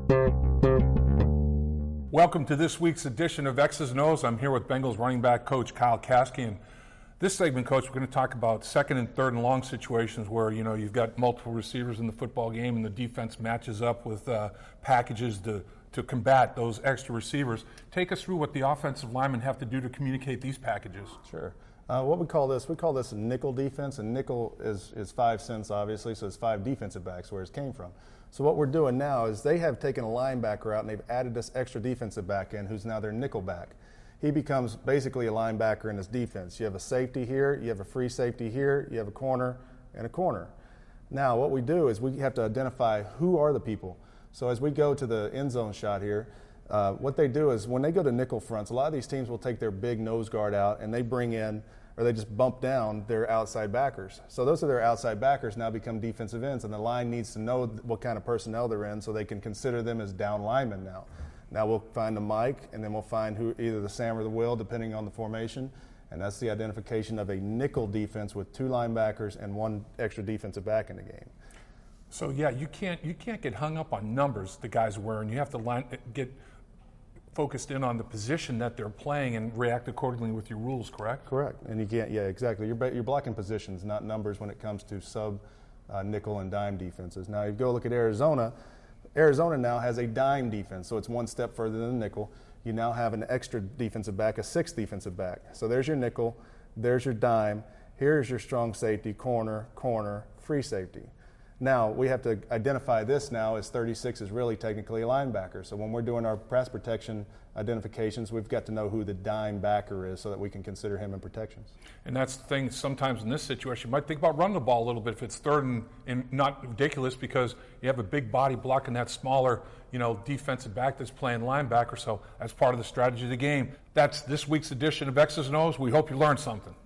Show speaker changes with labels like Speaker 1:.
Speaker 1: Welcome to this week's edition of X's and O's. I'm here with Bengals running back coach Kyle Kasky. And this segment, coach, we're going to talk about second and third and long situations where, you know, you've got multiple receivers in the football game and the defense matches up with packages to combat those extra receivers. Take us through what the offensive linemen have to do to communicate these packages.
Speaker 2: Sure. What we call this a nickel defense, and nickel is 5 cents, obviously, so it's 5 defensive backs where it came from. So what we're doing now is they have taken a linebacker out and they've added this extra defensive back in who's now their nickel back. He becomes basically a linebacker in his defense. You have a safety here, you have a free safety here, you have a corner and a corner. Now what we do is we have to identify who are the people. So as we go to the end zone shot here, what they do is when they go to nickel fronts, a lot of these teams will take their big nose guard out and they bring in, or they just bump down their outside backers. So those are their outside backers now become defensive ends, and the line needs to know what kind of personnel they're in so they can consider them as down linemen now. Now we'll find a Mike, and then we'll find who, either the Sam or the Will, depending on the formation, and that's the identification of a nickel defense with 2 linebackers and 1 extra defensive back in the game.
Speaker 1: So yeah, you can't get hung up on numbers the guys are wearing. You have to get focused in on the position that they're playing and react accordingly with your rules, correct?
Speaker 2: Correct. And you can't, yeah, exactly. You're blocking positions, not numbers when it comes to sub nickel and dime defenses. Now, you go look at Arizona. Arizona now has a dime defense, so it's 1 step further than the nickel. You now have an extra defensive back, a 6th defensive back. So there's your nickel, there's your dime, here's your strong safety, corner, free safety. Now, we have to identify this now as 36 is really technically a linebacker. So when we're doing our pass protection identifications, we've got to know who the dime backer is so that we can consider him in protections.
Speaker 1: And that's the thing, sometimes in this situation, you might think about running the ball a little bit if it's third and not ridiculous because you have a big body blocking that smaller, defensive back that's playing linebacker. So that's part of the strategy of the game. That's this week's edition of X's and O's. We hope you learned something.